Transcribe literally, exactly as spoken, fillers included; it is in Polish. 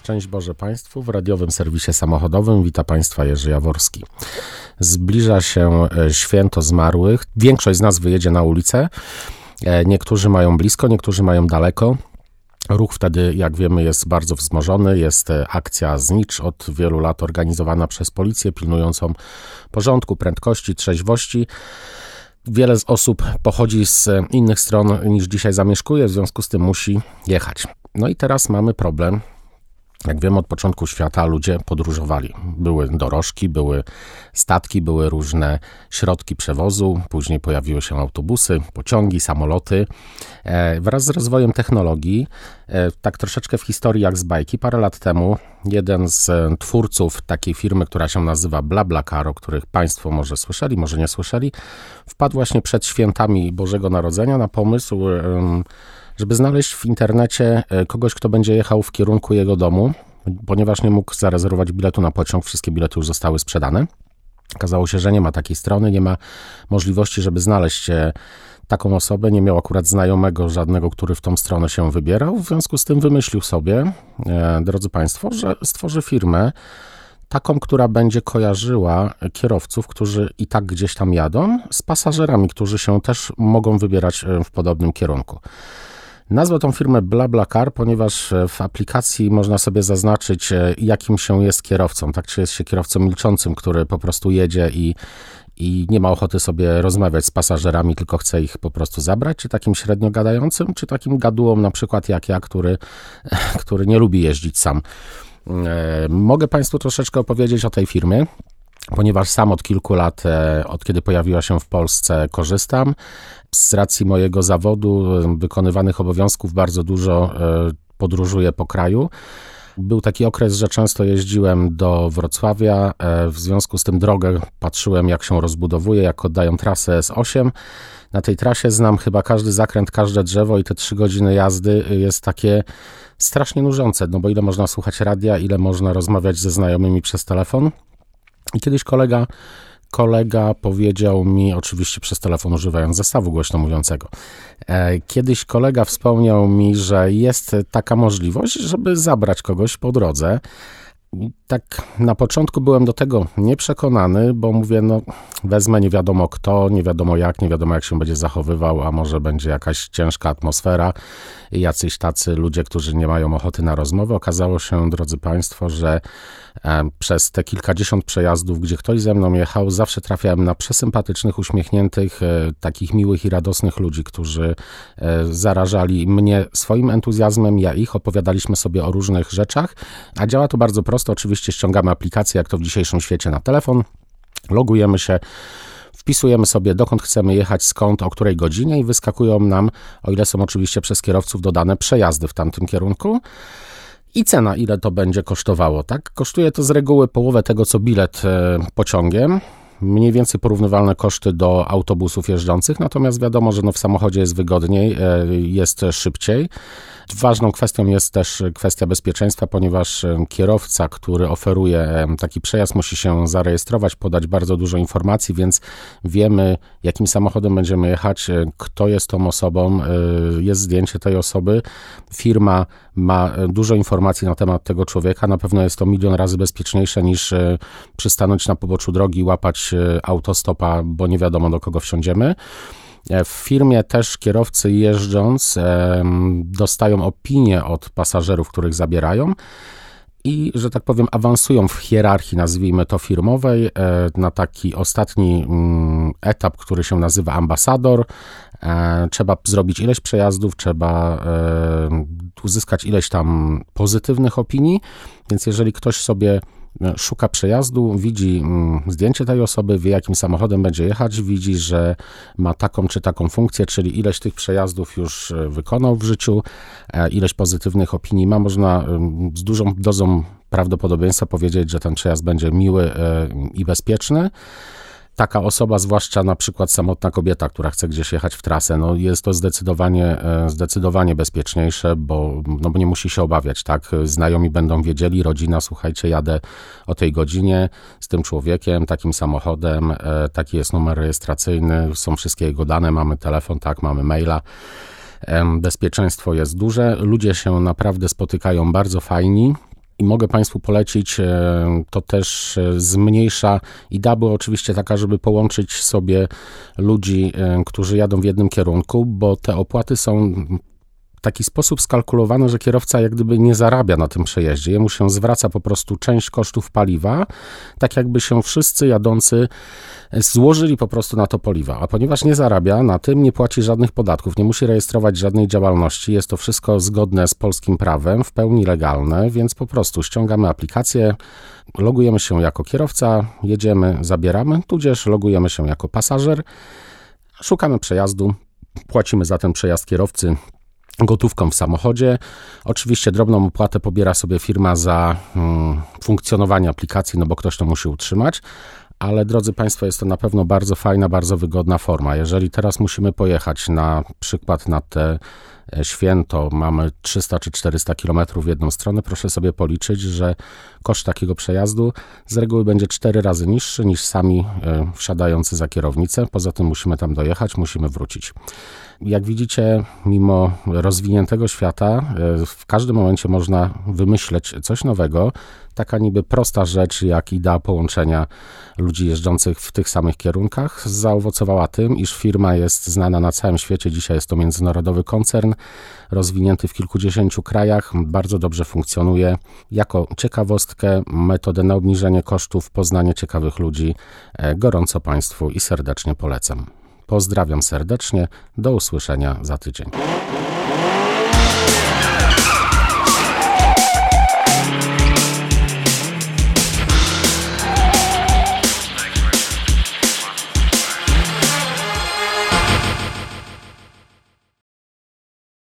Szczęść Boże Państwu, w radiowym serwisie samochodowym wita Państwa Jerzy Jaworski. Zbliża się święto zmarłych. Większość z nas wyjedzie na ulicę. Niektórzy mają blisko, niektórzy mają daleko. Ruch wtedy, jak wiemy, jest bardzo wzmożony. Jest akcja Znicz, od wielu lat organizowana przez policję, pilnującą porządku, prędkości, trzeźwości. Wiele z osób pochodzi z innych stron niż dzisiaj zamieszkuje, w związku z tym musi jechać. No i teraz mamy problem. Jak wiemy, od początku świata ludzie podróżowali. Były dorożki, były statki, były różne środki przewozu. Później pojawiły się autobusy, pociągi, samoloty. Wraz z rozwojem technologii, tak troszeczkę w historii jak z bajki, parę lat temu jeden z twórców takiej firmy, która się nazywa BlaBlaCar, o których Państwo może słyszeli, może nie słyszeli, wpadł właśnie przed świętami Bożego Narodzenia na pomysł, żeby znaleźć w internecie kogoś, kto będzie jechał w kierunku jego domu, ponieważ nie mógł zarezerwować biletu na pociąg, wszystkie bilety już zostały sprzedane. Okazało się, że nie ma takiej strony, nie ma możliwości, żeby znaleźć taką osobę, nie miał akurat znajomego żadnego, który w tą stronę się wybierał, w związku z tym wymyślił sobie, drodzy Państwo, że stworzy firmę taką, która będzie kojarzyła kierowców, którzy i tak gdzieś tam jadą, z pasażerami, którzy się też mogą wybierać w podobnym kierunku. Nazwę tą firmę BlaBlaCar, ponieważ w aplikacji można sobie zaznaczyć, jakim się jest kierowcą. Tak, czy jest się kierowcą milczącym, który po prostu jedzie i, i nie ma ochoty sobie rozmawiać z pasażerami, tylko chce ich po prostu zabrać, czy takim średnio gadającym, czy takim gadułą na przykład jak ja, który, który nie lubi jeździć sam. Mogę Państwu troszeczkę opowiedzieć o tej firmie, ponieważ sam od kilku lat, od kiedy pojawiła się w Polsce, korzystam. Z racji mojego zawodu, wykonywanych obowiązków, bardzo dużo podróżuję po kraju. Był taki okres, że często jeździłem do Wrocławia, w związku z tym drogę patrzyłem, jak się rozbudowuje, jak oddają trasę S osiem. Na tej trasie znam chyba każdy zakręt, każde drzewo i te trzy godziny jazdy jest takie strasznie nużące, no bo ile można słuchać radia, ile można rozmawiać ze znajomymi przez telefon. I kiedyś kolega, kolega powiedział mi, oczywiście przez telefon używając zestawu głośno mówiącego, kiedyś kolega wspomniał mi, że jest taka możliwość, żeby zabrać kogoś po drodze. I tak na początku byłem do tego nieprzekonany, bo mówię, no wezmę nie wiadomo kto, nie wiadomo jak, nie wiadomo jak się będzie zachowywał, a może będzie jakaś ciężka atmosfera i jacyś tacy ludzie, którzy nie mają ochoty na rozmowę. Okazało się, drodzy Państwo, że e, przez te kilkadziesiąt przejazdów, gdzie ktoś ze mną jechał, zawsze trafiałem na przesympatycznych, uśmiechniętych, e, takich miłych i radosnych ludzi, którzy e, zarażali mnie swoim entuzjazmem, ja ich, opowiadaliśmy sobie o różnych rzeczach, a działa to bardzo prosto. Oczywiście ściągamy aplikację, jak to w dzisiejszym świecie, na telefon, logujemy się, wpisujemy sobie, dokąd chcemy jechać, skąd, o której godzinie i wyskakują nam, o ile są oczywiście przez kierowców dodane przejazdy w tamtym kierunku i cena, ile to będzie kosztowało. Tak? Kosztuje to z reguły połowę tego, co bilet pociągiem. Mniej więcej porównywalne koszty do autobusów jeżdżących, natomiast wiadomo, że no w samochodzie jest wygodniej, jest szybciej. Ważną kwestią jest też kwestia bezpieczeństwa, ponieważ kierowca, który oferuje taki przejazd, musi się zarejestrować, podać bardzo dużo informacji, więc wiemy, jakim samochodem będziemy jechać, kto jest tą osobą, jest zdjęcie tej osoby. Firma ma dużo informacji na temat tego człowieka. Na pewno jest to milion razy bezpieczniejsze niż przystanąć na poboczu drogi, łapać autostopa, bo nie wiadomo, do kogo wsiądziemy. W firmie też kierowcy jeżdżąc dostają opinie od pasażerów, których zabierają i, że tak powiem, awansują w hierarchii, nazwijmy to firmowej, na taki ostatni etap, który się nazywa ambasador. Trzeba zrobić ileś przejazdów, trzeba uzyskać ileś tam pozytywnych opinii, więc jeżeli ktoś sobie szuka przejazdu, widzi zdjęcie tej osoby, wie jakim samochodem będzie jechać, widzi, że ma taką czy taką funkcję, czyli ileś tych przejazdów już wykonał w życiu, ileś pozytywnych opinii ma, można z dużą dozą prawdopodobieństwa powiedzieć, że ten przejazd będzie miły i bezpieczny. Taka osoba, zwłaszcza na przykład samotna kobieta, która chce gdzieś jechać w trasę, no jest to zdecydowanie, zdecydowanie bezpieczniejsze, bo, no bo nie musi się obawiać, tak? Znajomi będą wiedzieli, rodzina, słuchajcie, jadę o tej godzinie z tym człowiekiem, takim samochodem, taki jest numer rejestracyjny, są wszystkie jego dane, mamy telefon, tak, mamy maila. Bezpieczeństwo jest duże, ludzie się naprawdę spotykają bardzo fajni. I mogę Państwu polecić, to też zmniejsza, idea była oczywiście taka, żeby połączyć sobie ludzi, którzy jadą w jednym kierunku, bo te opłaty są w taki sposób skalkulowane, że kierowca jak gdyby nie zarabia na tym przejeździe. Jemu się zwraca po prostu część kosztów paliwa, tak jakby się wszyscy jadący złożyli po prostu na to paliwa. A ponieważ nie zarabia na tym, nie płaci żadnych podatków, nie musi rejestrować żadnej działalności, jest to wszystko zgodne z polskim prawem, w pełni legalne, więc po prostu ściągamy aplikację, logujemy się jako kierowca, jedziemy, zabieramy, tudzież logujemy się jako pasażer, szukamy przejazdu, płacimy za ten przejazd kierowcy gotówką w samochodzie. Oczywiście drobną opłatę pobiera sobie firma za hmm, funkcjonowanie aplikacji, no bo ktoś to musi utrzymać, ale drodzy Państwo, jest to na pewno bardzo fajna, bardzo wygodna forma. Jeżeli teraz musimy pojechać na przykład na te święto, mamy trzysta czy czterysta kilometrów w jedną stronę, proszę sobie policzyć, że koszt takiego przejazdu z reguły będzie cztery razy niższy niż sami wsiadający za kierownicę. Poza tym musimy tam dojechać, musimy wrócić. Jak widzicie, mimo rozwiniętego świata, w każdym momencie można wymyśleć coś nowego. Taka niby prosta rzecz, jak idea połączenia ludzi jeżdżących w tych samych kierunkach, zaowocowała tym, iż firma jest znana na całym świecie. Dzisiaj jest to międzynarodowy koncern, rozwinięty w kilkudziesięciu krajach, bardzo dobrze funkcjonuje. Jako ciekawostkę, metodę na obniżenie kosztów, poznanie ciekawych ludzi gorąco Państwu i serdecznie polecam. Pozdrawiam serdecznie, do usłyszenia za tydzień.